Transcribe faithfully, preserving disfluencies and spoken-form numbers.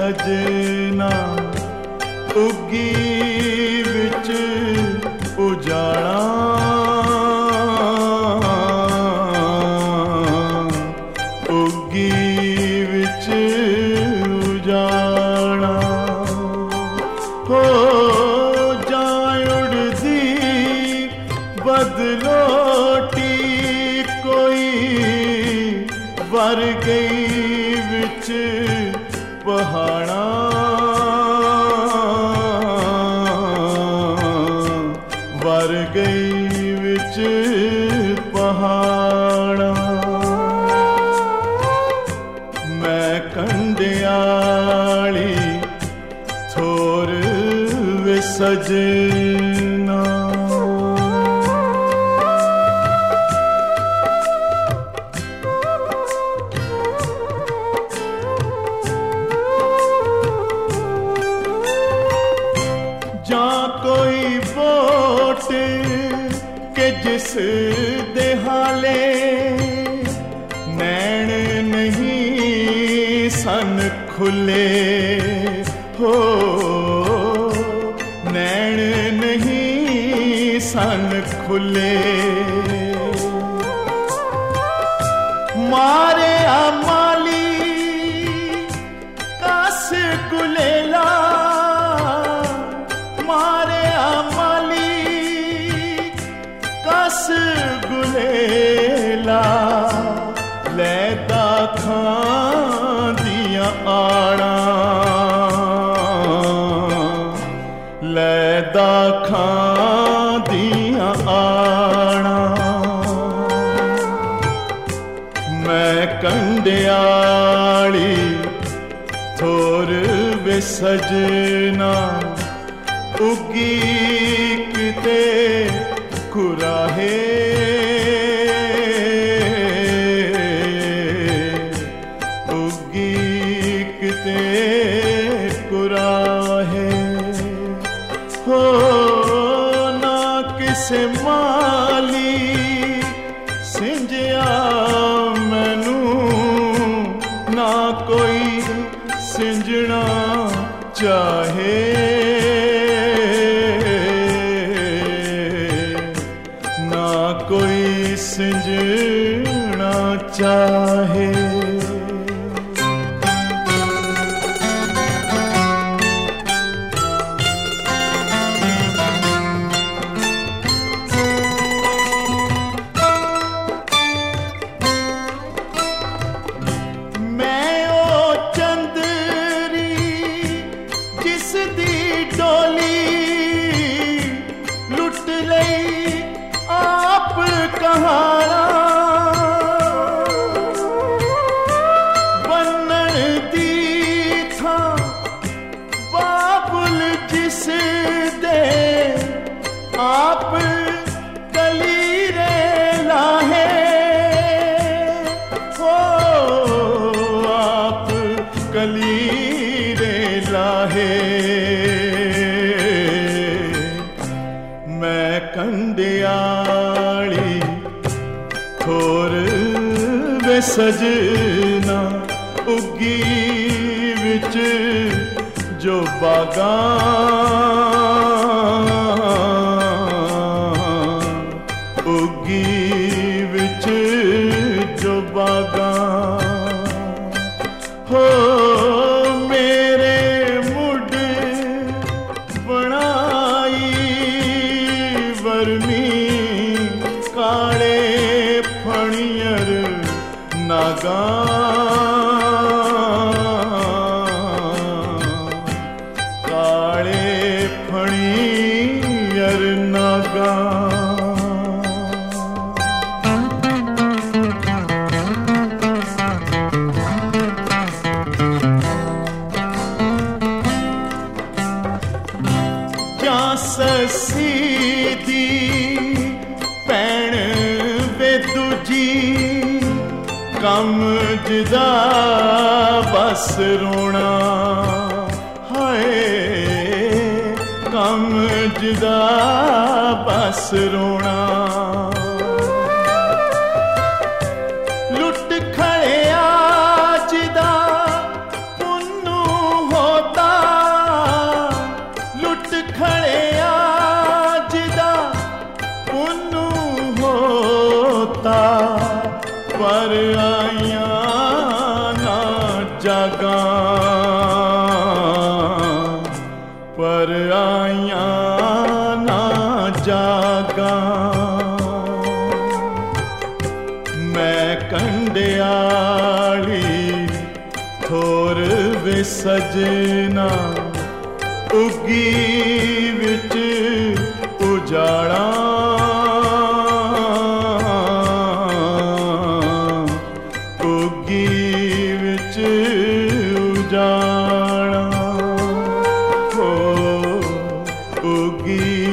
सजना उगी विच उजाड़ा उगी विच उजाड़ा हो जाए उड़दी बदलोटी कोई वर गई विच पहाड़ा वर गई विच पहाड़ा मैं कंडियाली थोर वे सजना जा कोई वोट के जिस दे हाले नैन नहीं सन खुले हो नैन नहीं सन खुले मारे आमाली कास गुलेला मारे आमाली कस गुलेला लैदा खां दियां आड़ा लैदा खां दियां आड़ा मैं कंडियाली थोर वे सजना उगी किते कुराहे उगी किते कुराहे हो ना किसे माली सिंजिया मैनू ना कोई सिंजना चाहे कोई सिंजना चाहे मैं ओ चंदरी जिस दी डोली लुट लई आप कहारा बनन दी था बाबुल जिस दे आप कलीरे लाहे हो आप कलीरे लाहे मैं कंडियाली थोर वे सजना उगी विच जो बागा उगी विच जो बागा हो मेरे मुड बनाई वर्मी काले फणियर नागा काले फणियर नागा क्या ससी दी भैन वे दूजी कम जिदा बस रोना हाय कम जिदा बस रोना लुट खड़िया जिदा पुन्नू हो जागा मैं कंडियाली थोर वे सजना उगी विच उजाड़ा उगी विच उजाड़ा हो उगी